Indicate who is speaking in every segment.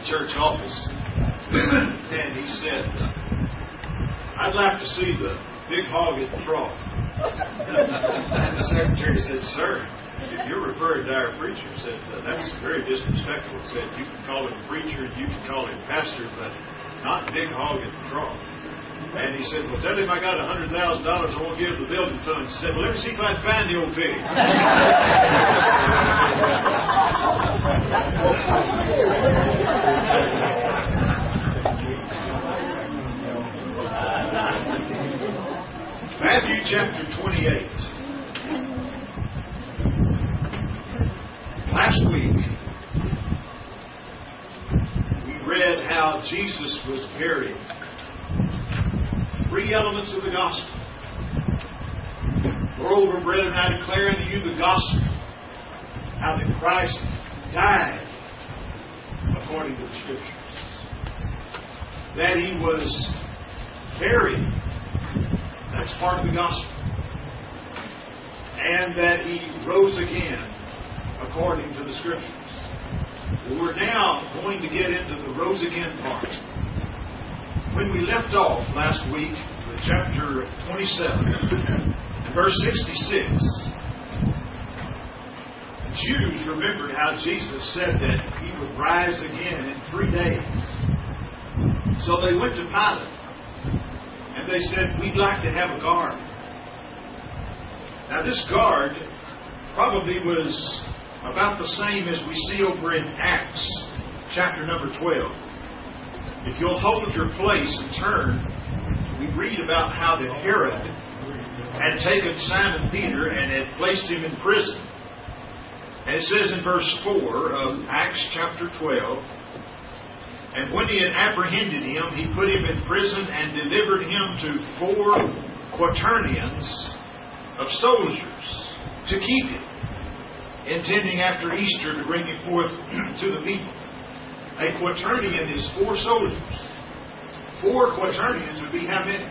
Speaker 1: church office, and he said, "I'd like to see the big hog at the trough." And the secretary said, "Sir, if you're referring to our preacher," said, "that's very disrespectful." Said, "You can call him preacher, you can call him pastor, but not big hog at the trough." And he said, "Well, tell him I got $100,000 I won't give the building fund." He said, "Well, let me see if I can find the old pig." Matthew chapter 28. Last week, we read how Jesus was buried. Three elements of the gospel. Moreover, brethren, I declare unto you the gospel, how that Christ died according to the Scriptures, that He was buried, that's part of the gospel, and that He rose again according to the Scriptures. Well, we're now going to get into the rose again part. When we left off last week with chapter 27 and verse 66, the Jews remembered how Jesus said that He would rise again in 3 days. So they went to Pilate and they said, "We'd like to have a guard." Now this guard probably was about the same as we see over in Acts chapter number 12. If you'll hold your place and turn, we read about how that Herod had taken Simon Peter and had placed him in prison. And it says in verse 4 of Acts chapter 12, "And when he had apprehended him, he put him in prison and delivered him to 4 quaternions of soldiers to keep him, intending after Easter to bring him forth to the people." A quaternion is 4 soldiers. 4 quaternions would be how many?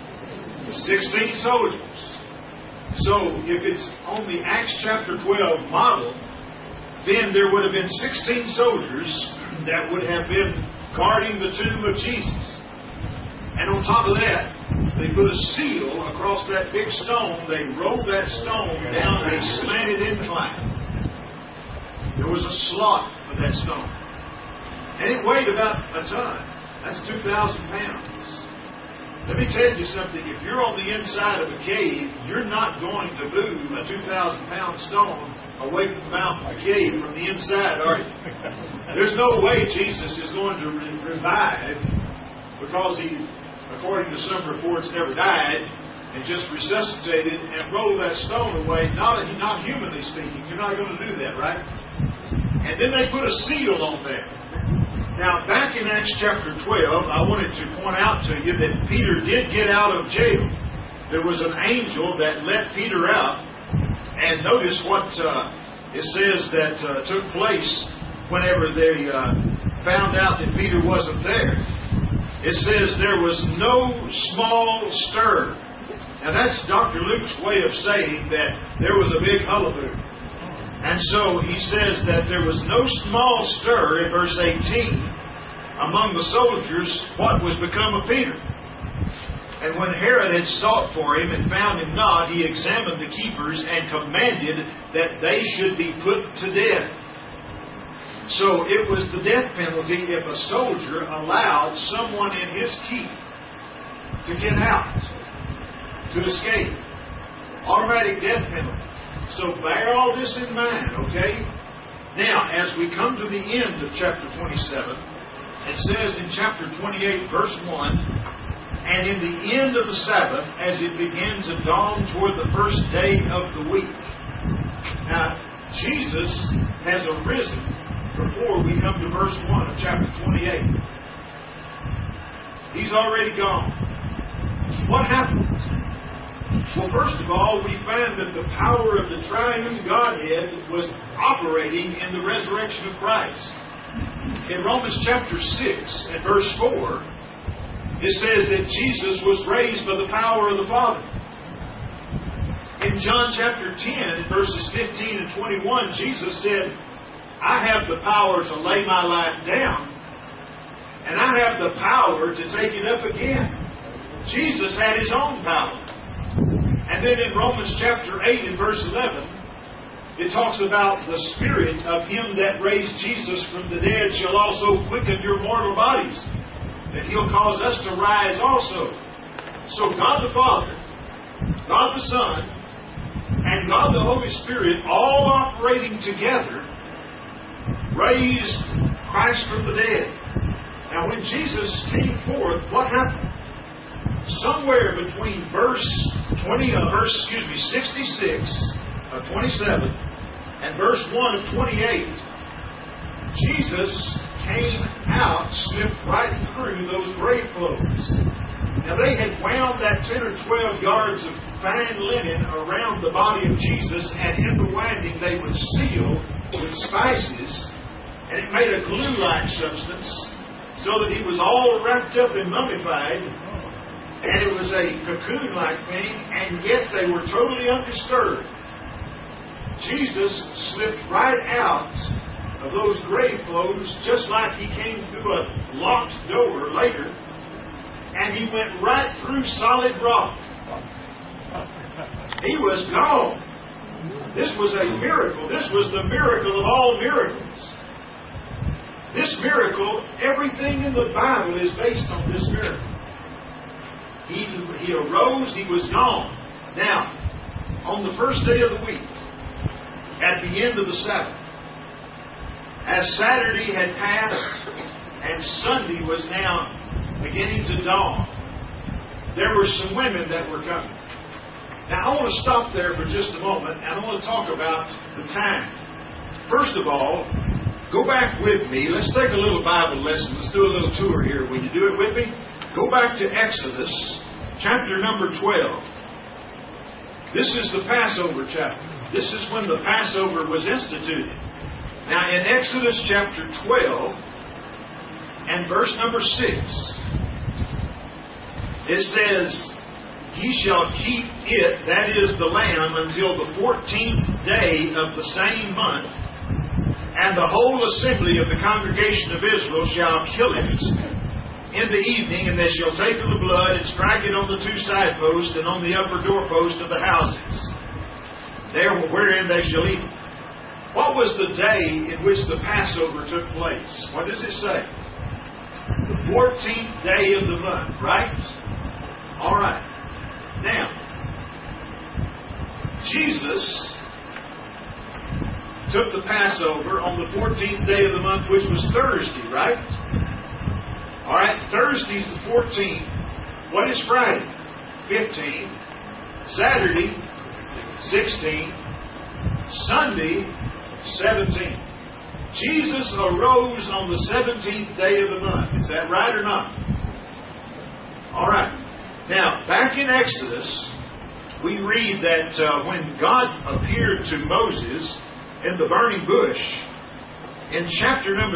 Speaker 1: 16 soldiers. So if it's on the Acts chapter 12 model, then there would have been 16 soldiers that would have been guarding the tomb of Jesus. And on top of that, they put a seal across that big stone. They rolled that stone down a slanted incline. There was a slot for that stone. And it weighed about a ton. That's 2,000 pounds. Let me tell you something. If you're on the inside of a cave, you're not going to move a 2,000-pound stone away from the mouth of the cave from the inside, are you? There's no way Jesus is going to revive, because He, according to some reports, never died and just resuscitated and rolled that stone away. Not humanly speaking. You're not going to do that, right? And then they put a seal on there. Now, back in Acts chapter 12, I wanted to point out to you that Peter did get out of jail. There was an angel that let Peter out. And notice what it says that took place whenever they found out that Peter wasn't there. It says there was no small stir. Now, that's Dr. Luke's way of saying that there was a big hullabaloo. And so he says that there was no small stir in verse 18 among the soldiers what was become of Peter. And when Herod had sought for him and found him not, he examined the keepers and commanded that they should be put to death. So it was the death penalty if a soldier allowed someone in his keep to get out, to escape. Automatic death penalty. So bear all this in mind, okay? Now, as we come to the end of chapter 27, it says in chapter 28, verse 1, "And in the end of the Sabbath, as it began to dawn toward the first day of the week." Now, Jesus has arisen before we come to verse 1 of chapter 28. He's already gone. What happened? Well, first of all, we find that the power of the triune Godhead was operating in the resurrection of Christ. In Romans chapter 6 and verse 4, it says that Jesus was raised by the power of the Father. In John chapter 10, verses 15 and 21, Jesus said, "I have the power to lay my life down, and I have the power to take it up again. Jesus had His own power. And then in Romans chapter 8 and verse 11, it talks about the Spirit of Him that raised Jesus from the dead shall also quicken your mortal bodies, that He'll cause us to rise also. So God the Father, God the Son, and God the Holy Spirit, all operating together, raised Christ from the dead. Now when Jesus came forth, what happened? Somewhere between verse 67 of 27 and verse 1 of 28, Jesus came out, slipped right through those grave clothes. Now they had wound that 10 or 12 yards of fine linen around the body of Jesus, and in the winding they would seal with spices, and it made a glue-like substance, so that He was all wrapped up and mummified, and it was a cocoon-like thing, and yet they were totally undisturbed. Jesus slipped right out of those grave clothes, just like He came through a locked door later, and He went right through solid rock. He was gone. This was a miracle. This was the miracle of all miracles. This miracle, everything in the Bible is based on this miracle. He arose, He was gone. Now, on the first day of the week, at the end of the Sabbath, as Saturday had passed and Sunday was now beginning to dawn, there were some women that were coming. Now, I want to stop there for just a moment, and I want to talk about the time. First of all, go back with me. Let's take a little Bible lesson. Let's do a little tour here. Will you do it with me? Go back to Exodus, chapter number 12. This is the Passover chapter. This is when the Passover was instituted. Now, in Exodus chapter 12 and verse number 6, it says, Ye shall keep it, that is the lamb, until the 14th day of the same month, and the whole assembly of the congregation of Israel shall kill it in the evening, and they shall take of the blood and strike it on the two side posts and on the upper doorpost of the houses, there wherein they shall eat. What was the day in which the Passover took place? What does it say? The 14th day of the month, right? All right. Now, Jesus took the Passover on the 14th day of the month, which was Thursday, right? All right, Thursday's the 14th. What is Friday? 15. Saturday, 16. Sunday, 17. Jesus arose on the 17th day of the month. Is that right or not? All right. Now, back in Exodus, we read that when God appeared to Moses in the burning bush, in chapter number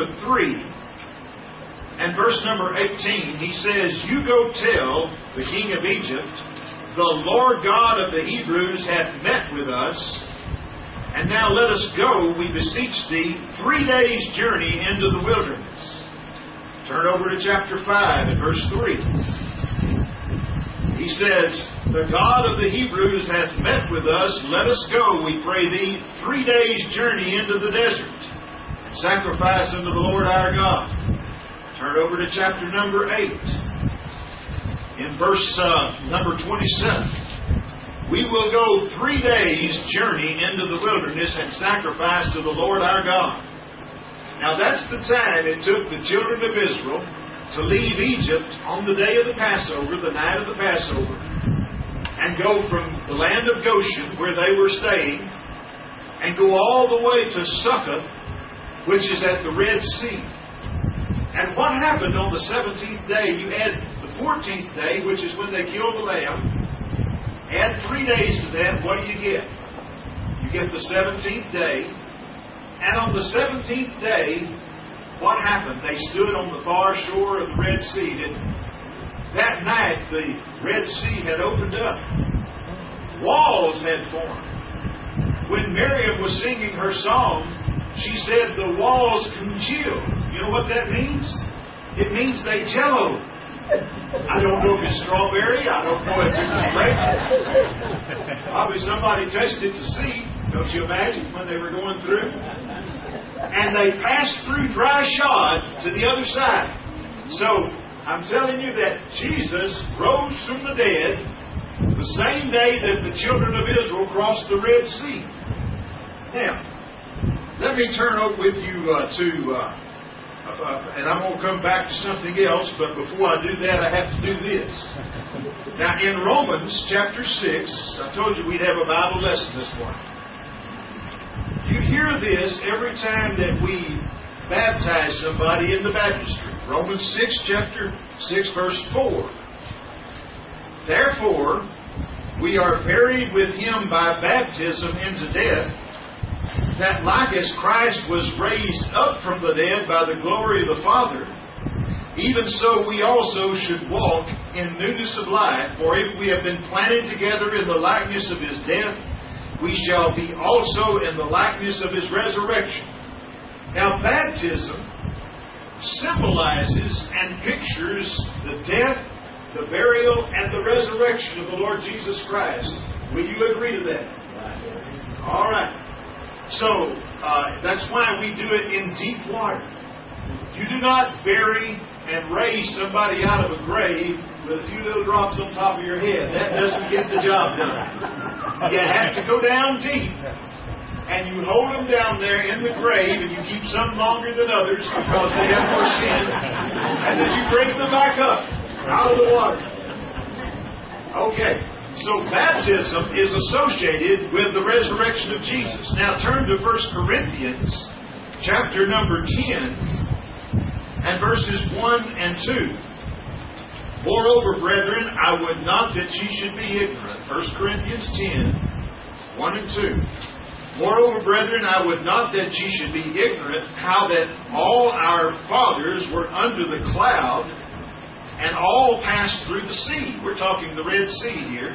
Speaker 1: 3 and verse number 18, He says, You go tell the king of Egypt, the Lord God of the Hebrews hath met with us, and now let us go, we beseech thee, 3 days' journey into the wilderness. Turn over to chapter 5 and verse 3. He says, The God of the Hebrews hath met with us. Let us go, we pray thee, 3 days' journey into the desert, and sacrifice unto the Lord our God. Turn over to chapter number 8. In verse number 27. We will go 3 days' journey into the wilderness and sacrifice to the Lord our God. Now that's the time it took the children of Israel to leave Egypt on the day of the Passover, the night of the Passover, and go from the land of Goshen, where they were staying, and go all the way to Succoth, which is at the Red Sea. And what happened on the 17th day? You add the 14th day, which is when they killed the lamb. Add 3 days to that, what do you get? You get the 17th day. And on the 17th day, what happened? They stood on the far shore of the Red Sea, didn't they? That night, the Red Sea had opened up. Walls had formed. When Miriam was singing her song, she said the walls congealed. You know what that means? It means they jello. I don't know if it's strawberry. I don't know if it was grape. Probably somebody tested to see. Don't you imagine when they were going through? And they passed through dry shod to the other side. So, I'm telling you that Jesus rose from the dead the same day that the children of Israel crossed the Red Sea. Now, let me turn over with you and I'm going to come back to something else, but before I do that, I have to do this. Now, in Romans chapter 6, I told you we'd have a Bible lesson this morning. You hear this every time that we baptize somebody in the baptistry. Romans 6, chapter 6, verse 4. Therefore, we are buried with Him by baptism into death, that like as Christ was raised up from the dead by the glory of the Father, even so we also should walk in newness of life. For if we have been planted together in the likeness of His death, we shall be also in the likeness of His resurrection. Now, baptism symbolizes and pictures the death, the burial, and the resurrection of the Lord Jesus Christ. Will you agree to that? All right. So, that's why we do it in deep water. You do not bury and raise somebody out of a grave with a few little drops on top of your head. That doesn't get the job done. You have to go down deep. And you hold them down there in the grave, and you keep some longer than others because they have more sin. And then you bring them back up out of the water. Okay. So baptism is associated with the resurrection of Jesus. Now turn to 1 Corinthians chapter number 10 and verses 1 and 2. Moreover, brethren, I would not that ye should be ignorant. 1 Corinthians 10, 1 and 2. Moreover, brethren, I would not that ye should be ignorant how that all our fathers were under the cloud, and all passed through the sea. We're talking the Red Sea here.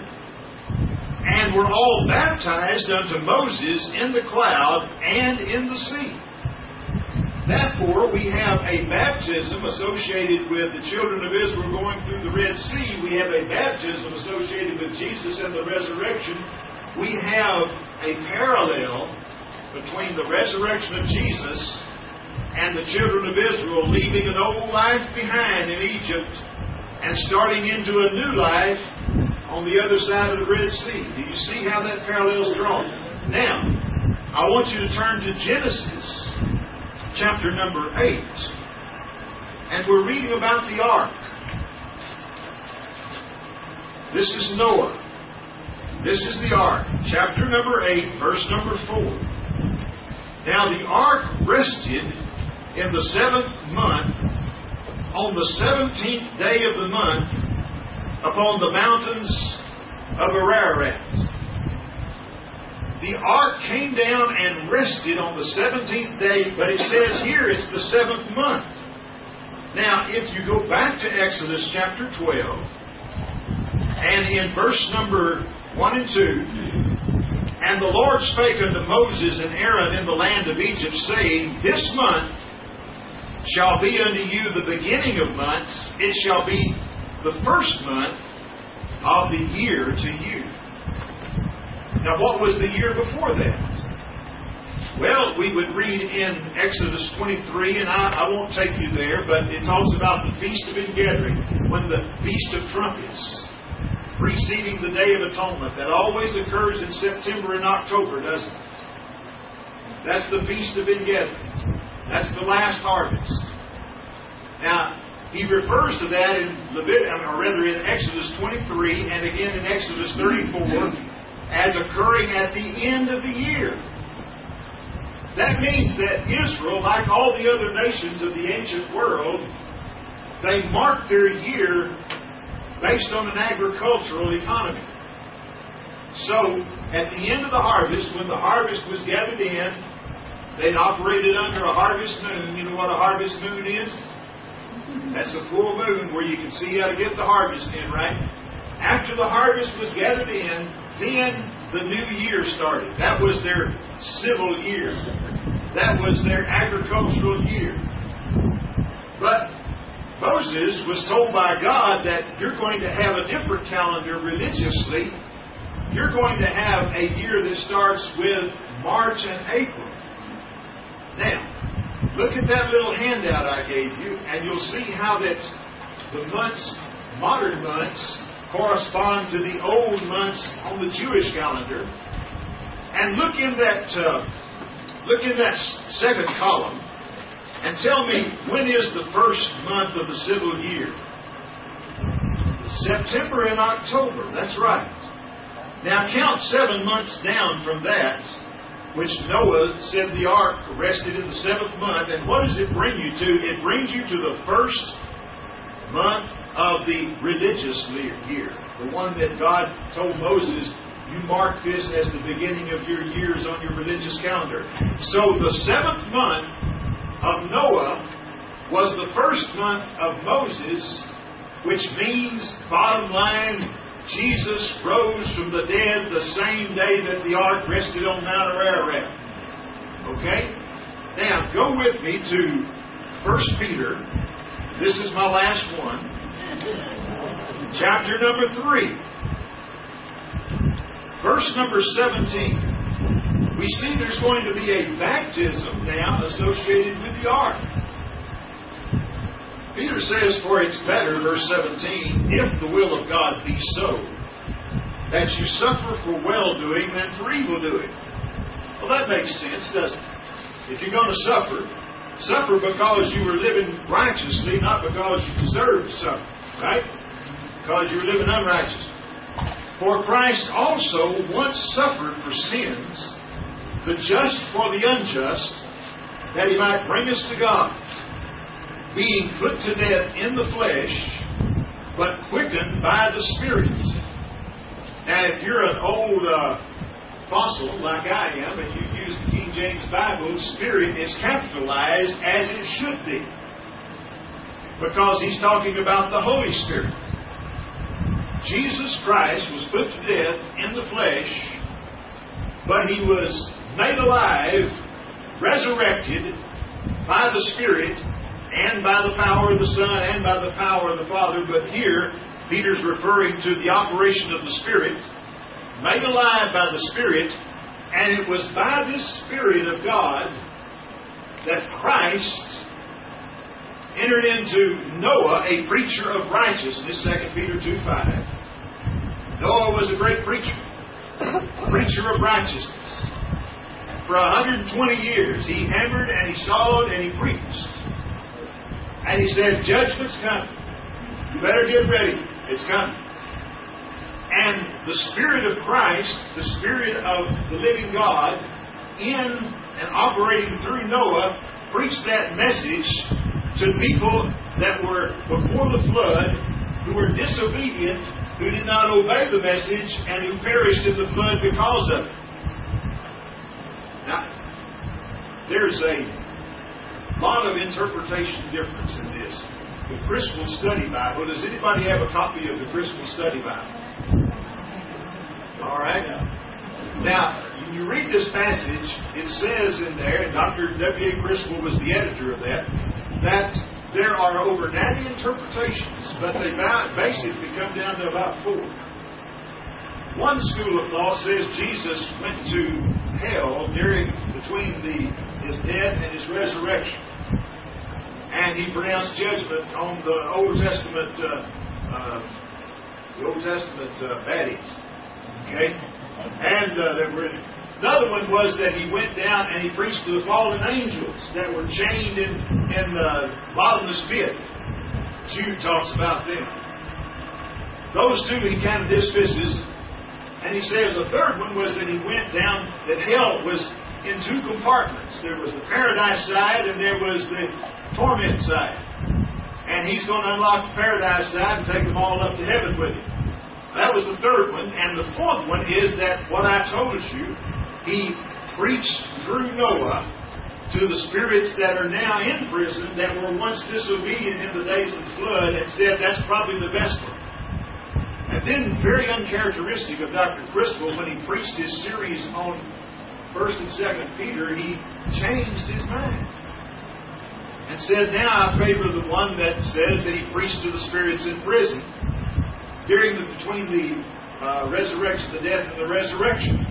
Speaker 1: And were all baptized unto Moses in the cloud and in the sea. Therefore, we have a baptism associated with the children of Israel going through the Red Sea. We have a baptism associated with Jesus and the resurrection. We have a parallel between the resurrection of Jesus and the children of Israel leaving an old life behind in Egypt and starting into a new life on the other side of the Red Sea. Do you see how that parallel is drawn? Now, I want you to turn to Genesis chapter number 8. And we're reading about the ark. This is Noah. This is the ark. Chapter number 8, verse number 4. Now the ark rested in the 7th month, on the 17th day of the month, upon the mountains of Ararat. The ark came down and rested on the 17th day, but it says here it's the 7th month. Now, if you go back to Exodus chapter 12, and in verse number 1 and 2, and the Lord spake unto Moses and Aaron in the land of Egypt, saying, This month shall be unto you the beginning of months, it shall be the first month of the year to you. Now, what was the year before that? Well, we would read in Exodus 23, and I won't take you there, but it talks about the Feast of Ingathering, when the Feast of Trumpets, preceding the Day of Atonement. That always occurs in September and October, doesn't it? That's the Feast of Ingathering. That's the last harvest. Now, he refers to that in Exodus 23 and again in Exodus 34 as occurring at the end of the year. That means that Israel, like all the other nations of the ancient world, they marked their year based on an agricultural economy. So, at the end of the harvest, when the harvest was gathered in, they'd operated under a harvest moon. You know what a harvest moon is? That's a full moon where you can see how to get the harvest in, right? After the harvest was gathered in, then the new year started. That was their civil year. That was their agricultural year. But Moses was told by God that you're going to have a different calendar religiously. You're going to have a year that starts with March and April. Now, look at that little handout I gave you, and you'll see how that the months, modern months, correspond to the old months on the Jewish calendar. And look in that second column and tell me, when is the first month of the civil year? September and October. That's right. Now count 7 months down from that, which Noah said the ark rested in the 7th month. And what does it bring you to? It brings you to the first month of the religious year. The one that God told Moses, you mark this as the beginning of your years on your religious calendar. So the 7th month of Noah was the first month of Moses, which means, bottom line, Jesus rose from the dead the same day that the ark rested on Mount Ararat. Okay? Now, go with me to 1 Peter. This is my last one. Chapter number 3. Verse number 17. We see there's going to be a baptism now associated with the ark. Peter says, for it's better, verse 17, if the will of God be so, that you suffer for well-doing than for evil-doing. Well, that makes sense, doesn't it? If you're going to suffer because you were living righteously, not because you deserved to suffer, right? Because you were living unrighteously. For Christ also once suffered for sins, the just for the unjust, that He might bring us to God, being put to death in the flesh, but quickened by the Spirit. Now, if you're an old fossil like I am, and you use the King James Bible, Spirit is capitalized as it should be, because He's talking about the Holy Spirit. Jesus Christ was put to death in the flesh, but He was made alive, resurrected by the Spirit, and by the power of the Son, and by the power of the Father. But here, Peter's referring to the operation of the Spirit, made alive by the Spirit, and it was by this Spirit of God that Christ entered into Noah, a preacher of righteousness, 2 Peter 2:5. Noah was a great preacher, preacher of righteousness. For 120 years, he hammered and he sawed and he preached. And he said, judgment's coming. You better get ready. It's coming. And the Spirit of Christ, the Spirit of the living God, in and operating through Noah, preached that message to people that were before the flood, who were disobedient, who did not obey the message, and who perished in the flood because of it. Now, there's a lot of interpretation difference in this. The Crystal Study Bible. Does anybody have a copy of the Crystal Study Bible? All right. Now, when you read this passage, it says in there, and Dr. W.A. Criswell was the editor of that there are over 90 interpretations, but they basically come down to about 4. One school of thought says Jesus went to hell between His death and His resurrection. And He pronounced judgment on the Old Testament baddies. Okay? And another one was that He went down and He preached to the fallen angels that were chained in the bottomless pit. Jude talks about them. Those two He kind of dismisses. And he says a third one was that He went down, that hell was in 2 compartments. There was the paradise side and there was the torment side. And He's going to unlock the paradise side and take them all up to heaven with Him. That was the third one. And the fourth one is that what I told you, He preached through Noah to the spirits that are now in prison that were once disobedient in the days of the flood, and said that's probably the best one. And then, very uncharacteristic of Dr. Criswell, when he preached his series on 1 and 2 Peter, he changed his mind and and said, now I favor the one that says that he preached to the spirits in prison between the resurrection, the death, and the resurrection.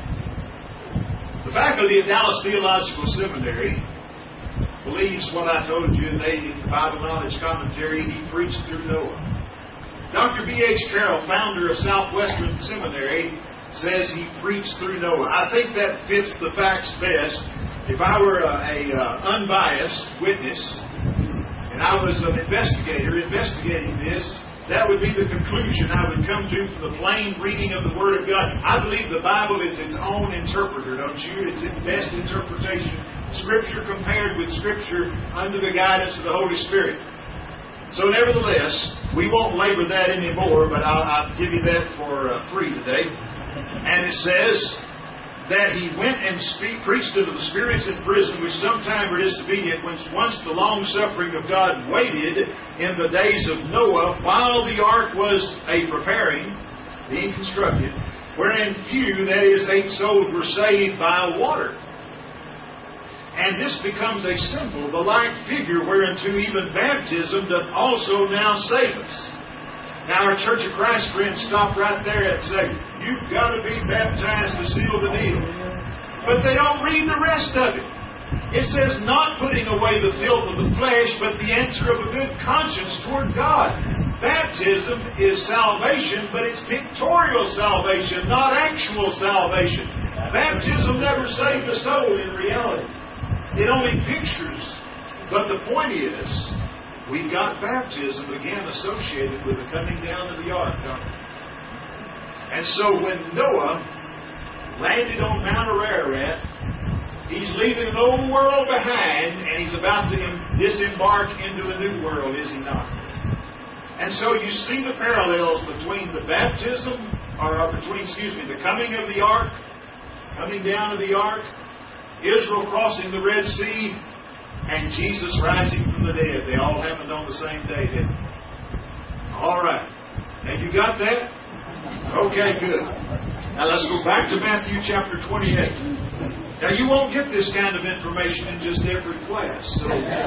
Speaker 1: The faculty at Dallas Theological Seminary believes what I told you, and in the Bible Knowledge Commentary, he preached through Noah. Dr. B.H. Carroll, founder of Southwestern Seminary, says he preached through Noah. I think that fits the facts best. If I were an unbiased witness, and I was an investigator investigating this, that would be the conclusion I would come to from the plain reading of the Word of God. I believe the Bible is its own interpreter, don't you? It's its best interpretation. Scripture compared with Scripture under the guidance of the Holy Spirit. So nevertheless, we won't labor that anymore, but I'll give you that for free today. And it says that he went and preached unto the spirits in prison, which sometime were disobedient, once the long-suffering of God waited in the days of Noah, while the ark was preparing, being constructed, wherein few, that is, 8 souls, were saved by water. And this becomes a symbol, the like figure whereunto even baptism doth also now save us. Now our Church of Christ friends stop right there and say, you've got to be baptized to seal the deal. But they don't read the rest of it. It says, not putting away the filth of the flesh, but the answer of a good conscience toward God. Baptism is salvation, but it's pictorial salvation, not actual salvation. Baptism never saved a soul in reality. It only pictures. But the point is, we've got baptism again associated with the coming down of the ark, don't we? And so when Noah landed on Mount Ararat, he's leaving an old world behind and he's about to disembark into a new world, is he not? And so you see the parallels between the baptism, the coming of the ark, coming down of the ark, Israel crossing the Red Sea, and Jesus rising from the dead. They all happened on the same day, didn't they? All right. Now you got that? Okay, good. Now let's go back to Matthew chapter 28. Now you won't get this kind of information in just every class. So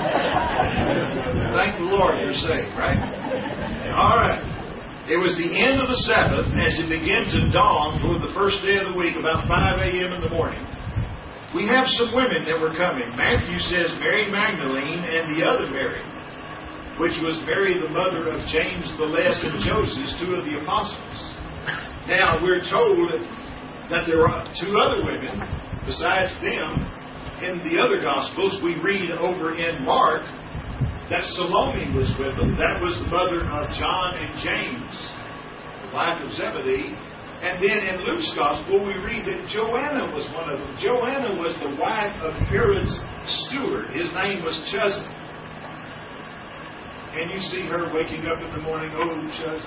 Speaker 1: thank the Lord you're saved, right? All right. It was the end of the Sabbath as it began to dawn toward the first day of the week, about 5 a.m. in the morning. We have some women that were coming. Matthew says Mary Magdalene and the other Mary, which was Mary the mother of James the Less and Joseph, 2 of the apostles. Now we're told that there are 2 other women besides them. In the other Gospels we read over in Mark that Salome was with them. That was the mother of John and James, the wife of Zebedee. And then in Luke's Gospel, we read that Joanna was one of them. Joanna was the wife of Herod's steward. His name was Chuza. Can you see her waking up in the morning? Oh, Chuza.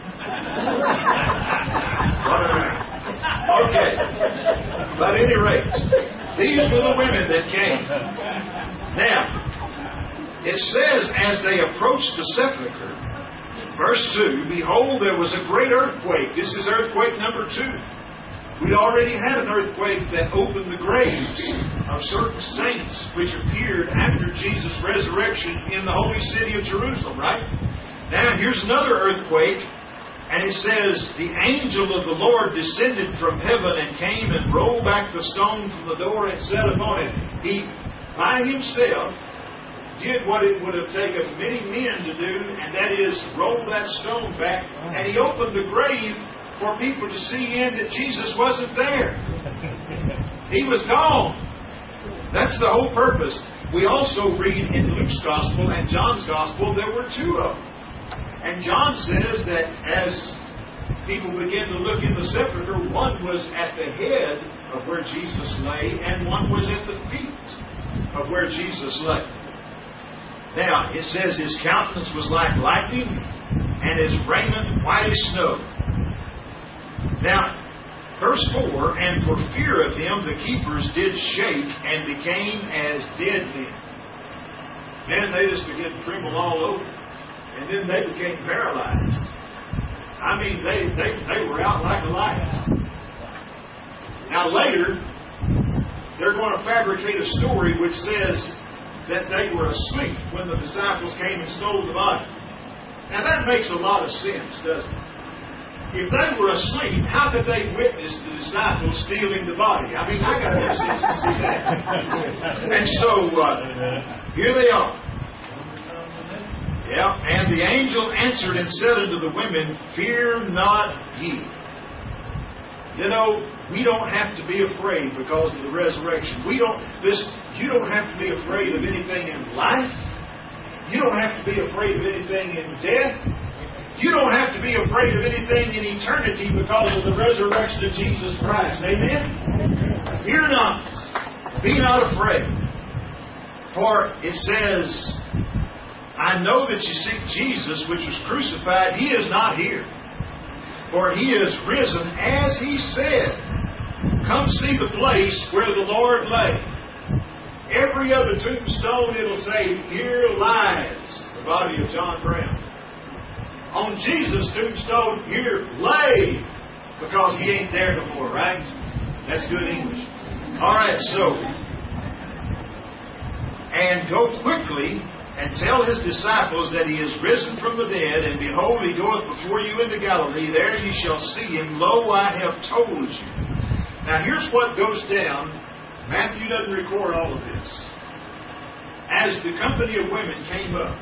Speaker 1: Okay. But at any rate, these were the women that came. Now, it says, as they approached the sepulchre, verse 2, behold, there was a great earthquake. This is earthquake number 2. We'd already had an earthquake that opened the graves of certain saints which appeared after Jesus' resurrection in the holy city of Jerusalem, right? Now, here's another earthquake, and it says, the angel of the Lord descended from heaven and came and rolled back the stone from the door and sat upon it. He, by himself, did what it would have taken many men to do, and that is roll that stone back, and he opened the grave for people to see in that Jesus wasn't there. He was gone. That's the whole purpose. We also read in Luke's Gospel and John's Gospel there were 2 of them. And John says that as people began to look in the sepulchre, one was at the head of where Jesus lay, and one was at the feet of where Jesus lay. Now, it says his countenance was like lightning, and his raiment white as snow. Now, verse 4, and for fear of him the keepers did shake and became as dead men. Then they just began to tremble all over. And then they became paralyzed. I mean, they were out like a light. Now later, they're going to fabricate a story which says that they were asleep when the disciples came and stole the body. Now that makes a lot of sense, doesn't it? If they were asleep, how could they witness the disciples stealing the body? I mean, I got no sense to see that. And so, here they are. Yeah, and the angel answered and said unto the women, Fear not ye. You know, we don't have to be afraid because of the resurrection. You don't have to be afraid of anything in life. You don't have to be afraid of anything in death. You don't have to be afraid of anything in eternity because of the resurrection of Jesus Christ. Amen? Fear not. Be not afraid. For it says, I know that you seek Jesus, which was crucified. He is not here. For He is risen, as He said. Come see the place where the Lord lay. Every other tombstone, it'll say, Here lies the body of John Brown. On Jesus' tombstone, here lay, because He ain't there no more, right? That's good English. Alright, so, and go quickly and tell His disciples that He is risen from the dead, and behold, He goeth before you into Galilee. There you shall see Him. Lo, I have told you. Now here's what goes down. Matthew doesn't record all of this. As the company of women came up,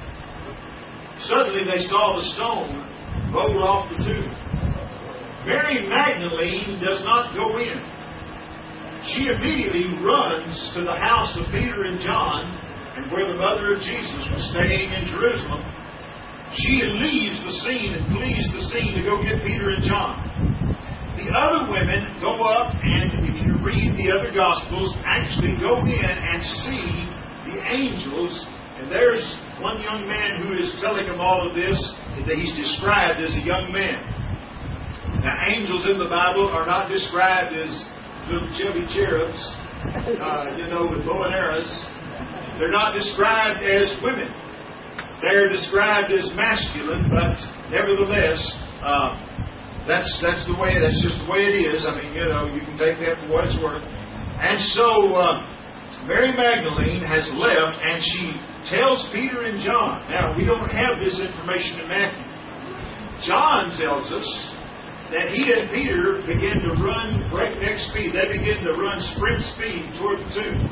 Speaker 1: suddenly they saw the stone rolled off the tomb. Mary Magdalene does not go in. She immediately runs to the house of Peter and John, and where the mother of Jesus was staying in Jerusalem. She leaves the scene and flees the scene to go get Peter and John. The other women go up, and if you read the other Gospels, actually go in and see the angels. And there's one young man who is telling them all of this, that he's described as a young man. Now, angels in the Bible are not described as little chubby cherubs, with bow and arrows. They're not described as women. They're described as masculine, but nevertheless, that's just the way it is. I mean, you can take that for what it's worth. And so, Mary Magdalene has left, and she tells Peter and John. Now, we don't have this information in Matthew. John tells us that he and Peter begin to run breakneck speed. They begin to run sprint speed toward the tomb.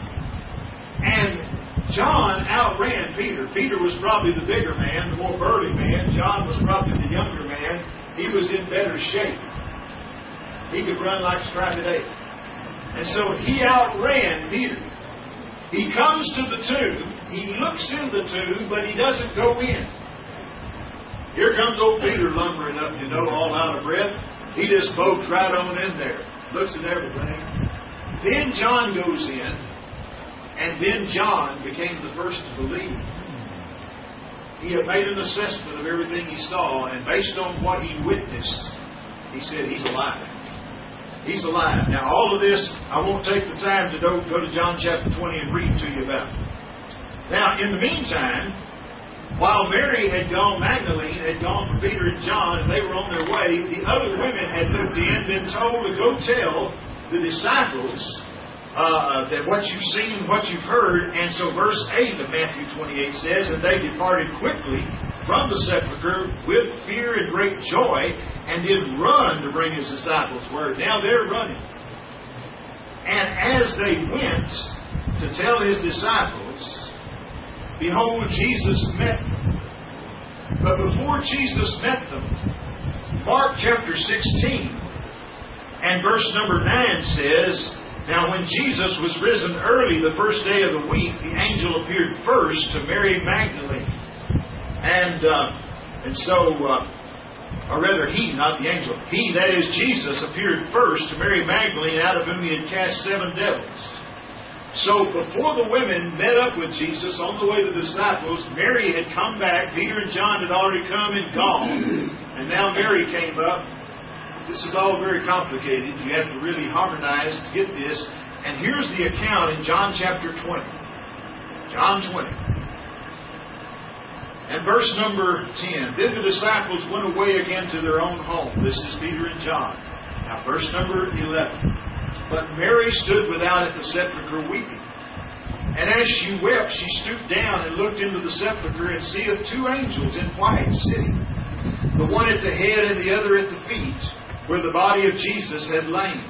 Speaker 1: And John outran Peter. Peter was probably the bigger man, the more burly man. John was probably the younger man. He was in better shape. He could run like a striped ape. And so he outran Peter. He comes to the tomb. He looks in the tomb, but he doesn't go in. Here comes old Peter lumbering up, all out of breath. He just bolts right on in there. Looks at everything. Then John goes in, and then John became the first to believe. He had made an assessment of everything he saw, and based on what he witnessed, he said, He's alive. He's alive. Now, all of this, I won't take the time to go to John chapter 20 and read to you about it. Now, in the meantime, while Mary Magdalene had gone for Peter and John, and they were on their way, the other women had looked in, been told to go tell the disciples that what you've seen, what you've heard. And so verse 8 of Matthew 28 says, And they departed quickly from the sepulchre with fear and great joy, and did run to bring His disciples word. Now they're running. And as they went to tell His disciples, behold, Jesus met them. But before Jesus met them, Mark chapter 16 and verse number 9 says, Now when Jesus was risen early the first day of the week, the angel appeared first to Mary Magdalene. And so, or rather he, not the angel, he, that is Jesus, appeared first to Mary Magdalene, out of whom He had cast 7 devils. So before the women met up with Jesus on the way to the disciples, Mary had come back. Peter and John had already come and gone. And now Mary came up. This is all very complicated. You have to really harmonize to get this. And here's the account in John chapter 20. John 20. And verse number 10. Then the disciples went away again to their own home. This is Peter and John. Now verse number 11. But Mary stood without at the sepulchre weeping. And as she wept, she stooped down and looked into the sepulchre, and seeth two angels in white sitting, the one at the head and the other at the feet, where the body of Jesus had lain.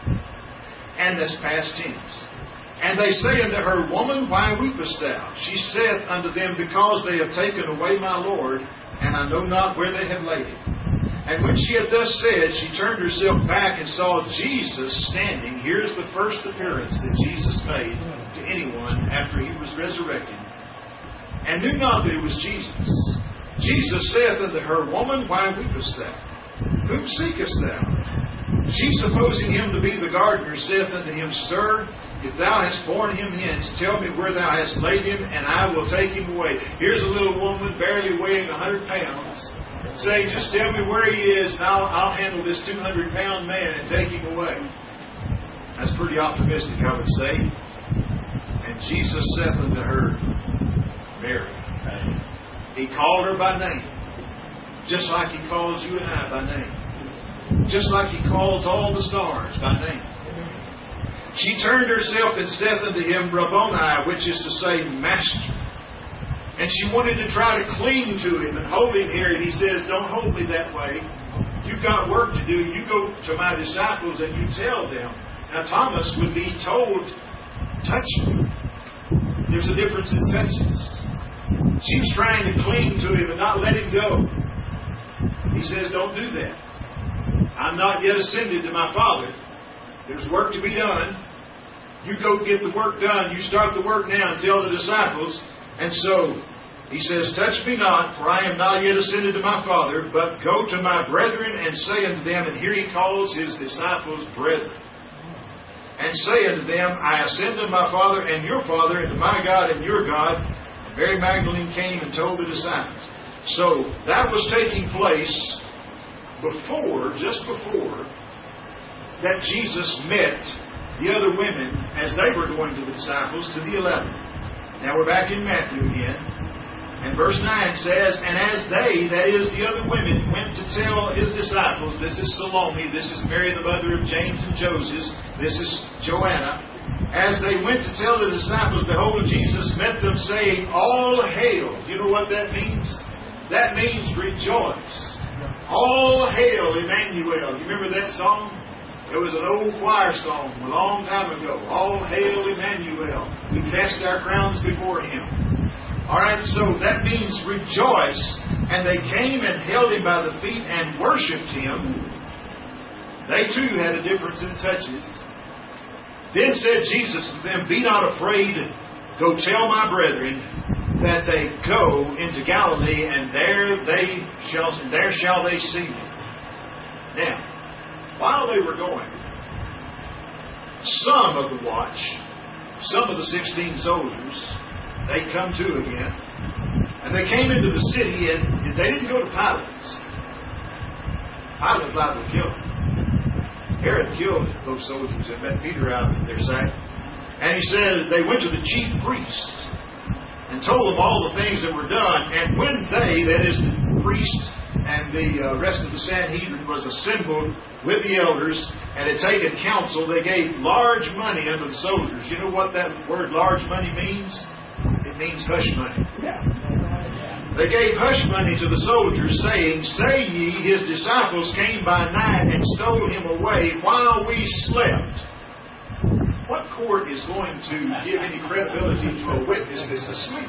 Speaker 1: And that's past tense. And they say unto her, Woman, why weepest thou? She saith unto them, Because they have taken away my Lord, and I know not where they have laid him. And when she had thus said, she turned herself back and saw Jesus standing. Here's the first appearance that Jesus made to anyone after he was resurrected. And knew not that it was Jesus. Jesus saith unto her, Woman, why weepest thou? Whom seekest thou? She, supposing him to be the gardener, saith unto him, Sir, if thou hast borne him hence, tell me where thou hast laid him, and I will take him away. Here's a little woman barely weighing 100 pounds, saying, Just tell me where he is, and I'll handle this 200-pound man and take him away. That's pretty optimistic, I would say. And Jesus saith unto her, Mary. He called her by name, just like He calls you and I by name. Just like He calls all the stars by name. She turned herself and saith unto him, Rabboni, which is to say, Master. And she wanted to try to cling to him and hold him here. And he says, Don't hold me that way. You've got work to do. You go to my disciples and you tell them. Now Thomas would be told, touch me. There's a difference in touches. She was trying to cling to him and not let him go. He says, Don't do that. I'm not yet ascended to my Father. There's work to be done. You go get the work done. You start the work now and tell the disciples. And so he says, Touch me not, for I am not yet ascended to my Father, but go to my brethren and say unto them, and here he calls his disciples brethren, and say unto them, I ascend to my Father and your Father, and to my God and your God. And Mary Magdalene came and told the disciples. So that was taking place just before that Jesus met the other women as they were going to the disciples, to the 11. Now we're back in Matthew again. And verse 9 says, And as they, that is the other women, went to tell His disciples, this is Salome, this is Mary the mother of James and Joseph, this is Joanna. As they went to tell the disciples, behold, Jesus met them, saying, All hail. You know what that means? That means rejoice. All hail Emmanuel. You remember that song? It was an old choir song a long time ago. All hail Emmanuel. We cast our crowns before Him. Alright, so that means rejoice. And they came and held Him by the feet and worshipped Him. They too had a difference in touches. Then said Jesus to them, Be not afraid. Go tell my brethren that they go into Galilee, and there shall they see me. Now, while they were going, some of the watch, some of the 16 soldiers, they come to again, and they came into the city, and they didn't go to Pilate's. Pilate thought would kill them. Herod killed those soldiers and let Peter out of their sight. And he said they went to the chief priests and told them all the things that were done. And when they, that is the priests and the rest of the Sanhedrin, was assembled with the elders and had taken counsel, they gave large money unto the soldiers. You know what that word large money means? It means hush money. They gave hush money to the soldiers, saying, Say ye, His disciples came by night and stole Him away while we slept. What court is going to give any credibility to a witness that's asleep?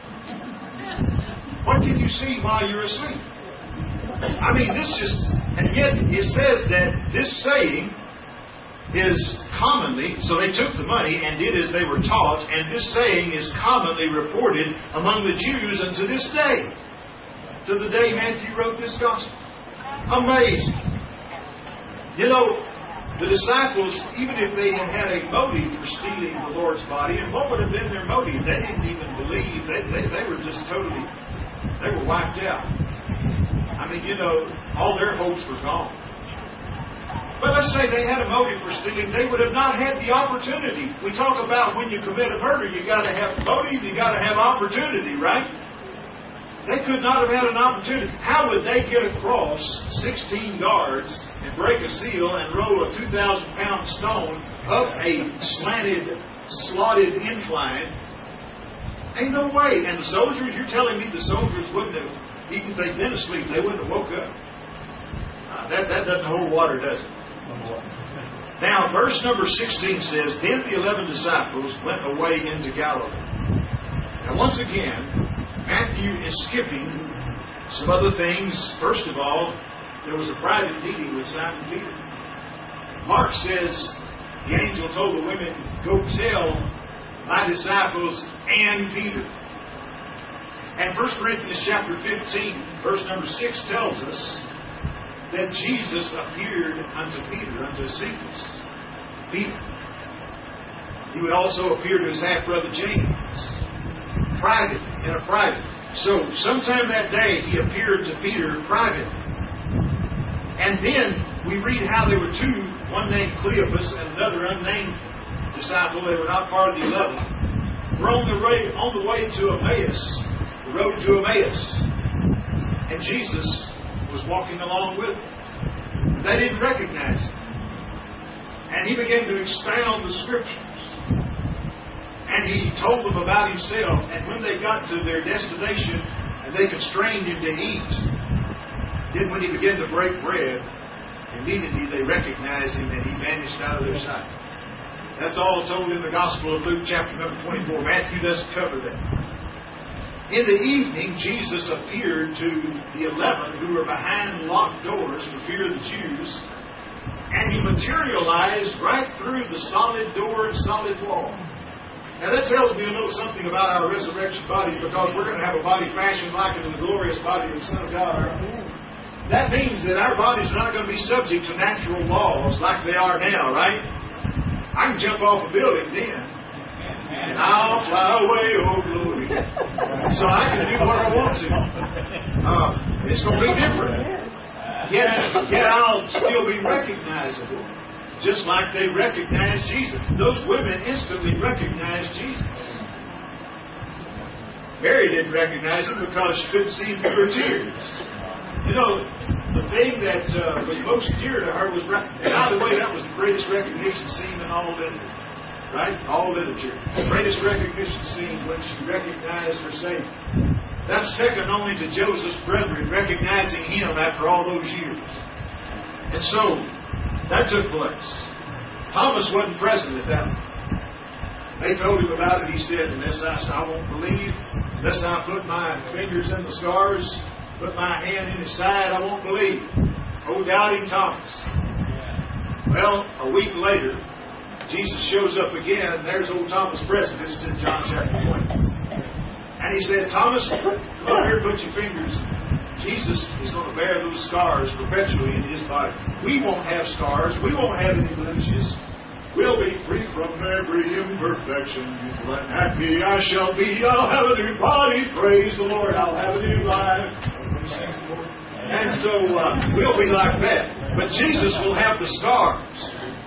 Speaker 1: What can you see while you're asleep? I mean, and yet it says that this saying is commonly, so they took the money and did as they were taught, and this saying is commonly reported among the Jews unto this day, to the day Matthew wrote this gospel. Amazing. You know, the disciples, even if they had a motive for stealing the Lord's body, and what would have been their motive? They didn't even believe. They were just totally, they were wiped out. I mean, you know, all their hopes were gone. But let's say they had a motive for stealing, they would have not had the opportunity. We talk about when you commit a murder, you got to have motive, you got to have opportunity, right? They could not have had an opportunity. How would they get across 16 guards and break a seal and roll a 2,000-pound stone up a slotted incline Ain't no way. And the soldiers, you're telling me the soldiers wouldn't have, even if they'd been asleep, they wouldn't have woke up. That doesn't hold water, does it? Now, verse number 16 says, Then the 11 disciples went away into Galilee. Now, once again, Matthew is skipping some other things. First of all, there was a private meeting with Simon Peter. Mark says, the angel told the women, Go tell my disciples and Peter. And 1 Corinthians chapter 15, verse number 6 tells us that Jesus appeared unto Peter, unto Cephas, Peter. He would also appear to his half-brother James, in a private. So, sometime that day, he appeared to Peter private. And then, we read how there were two, one named Cleopas and another unnamed disciple. They were not part of the 11. Were on the way to Emmaus, the road to Emmaus. And Jesus was walking along with them. They didn't recognize him. And he began to expound the Scriptures. And he told them about himself. And when they got to their destination and they constrained him to eat, then when he began to break bread, immediately they recognized him and he vanished out of their sight. That's all told in the Gospel of Luke chapter number 24. Matthew doesn't cover that. In the evening, Jesus appeared to the 11 who were behind locked doors for fear of the Jews. And he materialized right through the solid door and solid wall. Now that tells me a little something about our resurrection body, because we're going to have a body fashioned like unto the glorious body of the Son of God. That means that our bodies are not going to be subject to natural laws like they are now, right? I can jump off a building then, and I'll fly away, oh glory. So I can do what I want to. It's going to be different. Yet I'll still be recognizable, just like they recognized Jesus. Those women instantly recognized Jesus. Mary didn't recognize him because she couldn't see him through her tears. You know, the thing that was most dear to her was... And by the way, that was the greatest recognition scene in all literature. Right? All literature. The greatest recognition scene when she recognized her Savior. That's second only to Joseph's brethren recognizing him after all those years. And so, that took place. Thomas wasn't present at that one. They told him about it. He said, unless I won't believe, unless I put my fingers in the scars, put my hand in his side, I won't believe. Oh, doubting Thomas. Well, a week later, Jesus shows up again. There's old Thomas present. This is in John chapter 20. And he said, Thomas, come up here, put your fingers. Jesus is going to bear those scars perpetually in his body. We won't have scars. We won't have any blemishes. We'll be free from every imperfection. Youthful and happy I shall be. I'll have a new body. Praise the Lord. I'll have a new life. And so we'll be like that. But Jesus will have the scars.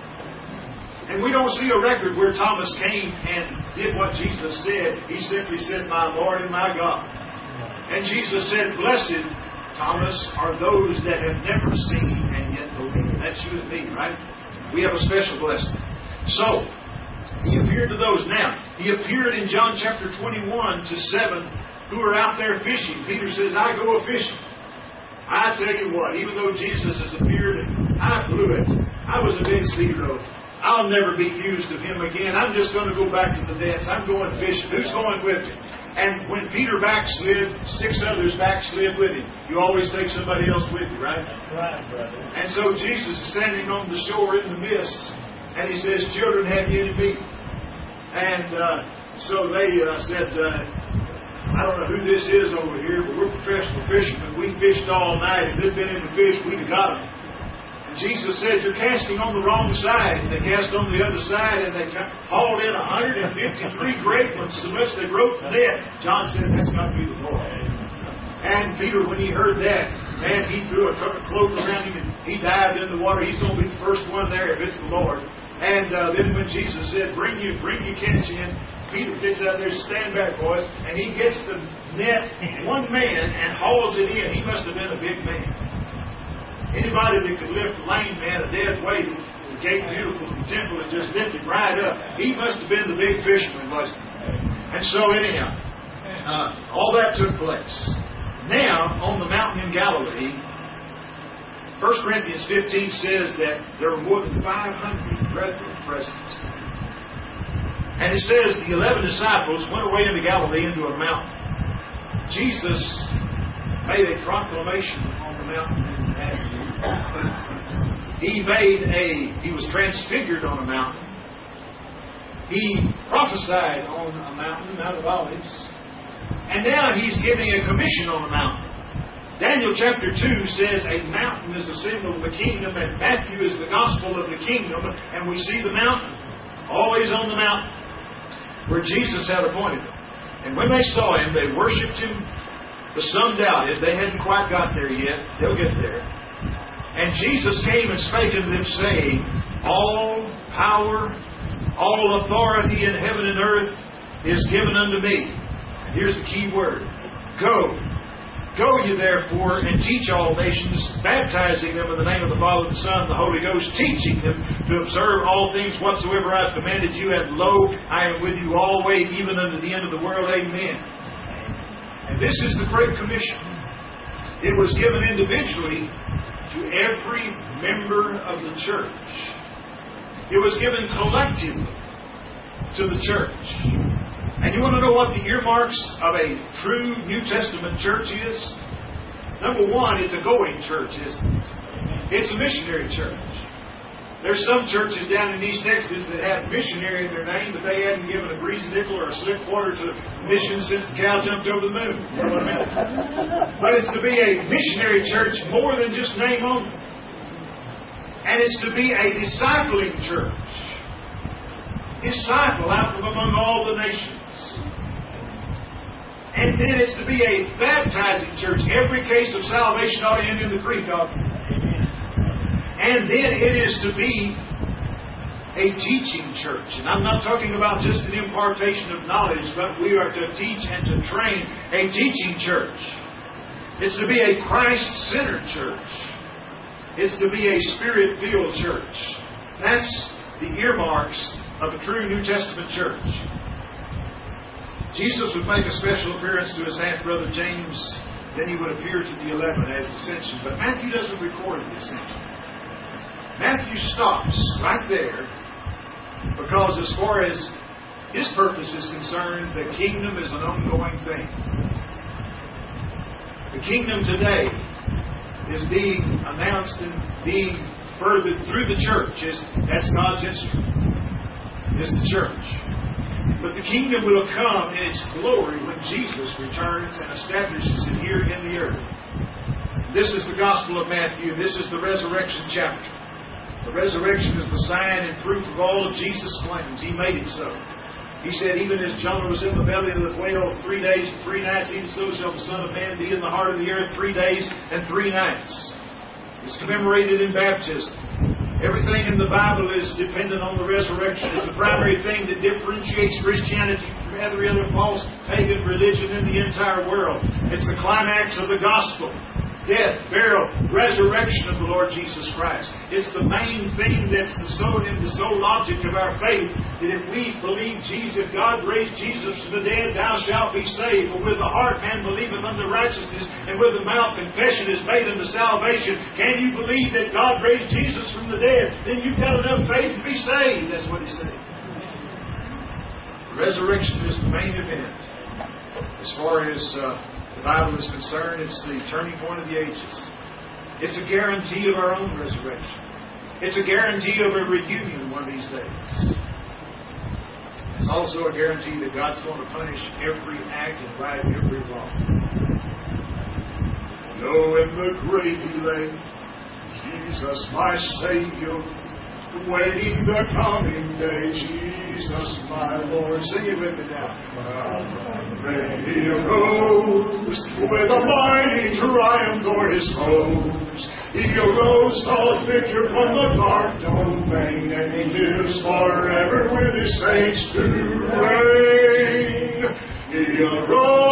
Speaker 1: And we don't see a record where Thomas came and did what Jesus said. He simply said, my Lord and my God. And Jesus said, blessed, Thomas, are those that have never seen and yet believe. That's you and me, right? We have a special blessing. So, he appeared to those. Now, he appeared in John chapter 21 to 7 who are out there fishing. Peter says, I go a-fishing. I tell you what, even though Jesus has appeared, I blew it. I was a big sea road. I'll never be accused of him again. I'm just going to go back to the nets. I'm going fishing. Who's going with me? And when Peter backslid, 6 others backslid with him. You always take somebody else with you, right?
Speaker 2: That's right, brother.
Speaker 1: And so Jesus is standing on the shore in the mist, and he says, children, have you any meat? And so they said, I don't know who this is over here, but we're professional fishermen. We fished all night. If they'd been in the fish, we'd have got them. Jesus said, you're casting on the wrong side. And they cast on the other side, and they hauled in 153 great ones, so much they broke the net. John said, that's got to be the Lord. And Peter, when he heard that, man, he threw a cloak around him, and he dived in the water. He's going to be the first one there if it's the Lord. And then when Jesus said, bring your catch in, Peter gets out there, stand back, boys, and he gets the net, one man, and hauls it in. He must have been a big man. Anybody that could lift a lame man, a dead weight, the gate beautiful, the temple, and just lift him right up. He must have been the big fisherman, wasn't he? And so anyhow, All that took place. Now, on the mountain in Galilee, 1 Corinthians 15 says that there were more than 500 brethren present. And it says the 11 disciples went away into Galilee into a mountain. Jesus made a proclamation on the mountain in Matthew. He was transfigured on a mountain. He prophesied on a mountain, Mount of Olives. And now He's giving a commission on a mountain. Daniel chapter 2 says a mountain is a symbol of the kingdom, and Matthew is the gospel of the kingdom. And we see the mountain, always on the mountain, where Jesus had appointed them. And when they saw Him, they worshipped Him. But some doubted. They hadn't quite got there yet. They'll get there. And Jesus came and spake unto them, saying, all power, all authority in heaven and earth is given unto me. And here's the key word. Go. Go ye therefore and teach all nations, baptizing them in the name of the Father, the Son, and the Holy Ghost, teaching them to observe all things whatsoever I have commanded you. And lo, I am with you always, even unto the end of the world. Amen. And this is the Great Commission. It was given individually to every member of the church. It was given collectively to the church. And you want to know what the earmarks of a true New Testament church is? Number one, it's a going church, isn't it? It's a missionary church. There's some churches down in East Texas that have missionary in their name, but they hadn't given a greasy nickel or a slip quarter to mission since the cow jumped over the moon. You know what I mean? But it's to be a missionary church more than just name only. And it's to be a discipling church. Disciple out from among all the nations. And then it's to be a baptizing church. Every case of salvation ought to end in the creek, ought it? And then it is to be a teaching church. And I'm not talking about just an impartation of knowledge, but we are to teach and to train a teaching church. It's to be a Christ-centered church. It's to be a Spirit-filled church. That's the earmarks of a true New Testament church. Jesus would make a special appearance to His half-brother James. Then He would appear to the 11 as Ascension. But Matthew doesn't record the Ascension. Matthew stops right there because as far as his purpose is concerned, the kingdom is an ongoing thing. The kingdom today is being announced and being furthered through the church. That's God's instrument, is the church. But the kingdom will come in its glory when Jesus returns and establishes it here in the earth. This is the Gospel of Matthew. This is the resurrection chapter. The resurrection is the sign and proof of all of Jesus' claims. He made it so. He said, even as Jonah was in the belly of the whale 3 days and 3 nights, even so shall the Son of Man be in the heart of the earth 3 days and 3 nights. It's commemorated in baptism. Everything in the Bible is dependent on the resurrection. It's the primary thing that differentiates Christianity from every other false pagan religion in the entire world. It's the climax of the gospel. Death, burial, resurrection of the Lord Jesus Christ. It's the main thing that's the sole object of our faith. That if we believe Jesus, God raised Jesus from the dead, thou shalt be saved. For with the heart man believeth unto righteousness, and with the mouth confession is made unto salvation. Can you believe that God raised Jesus from the dead? Then you've got enough faith to be saved. That's what He said. The resurrection is the main event. As far as the Bible is concerned, it's the turning point of the ages. It's a guarantee of our own resurrection. It's a guarantee of a reunion one of these days. It's also a guarantee that God's going to punish every act and right every wrong. Lo, in the great delay, Jesus, my Savior, waiting the coming day, Jesus, my Lord. Sing it with me now. He arose with a mighty triumph o'er His foes. He arose all victor from the dark domain, and He lives forever with His saints to reign. He arose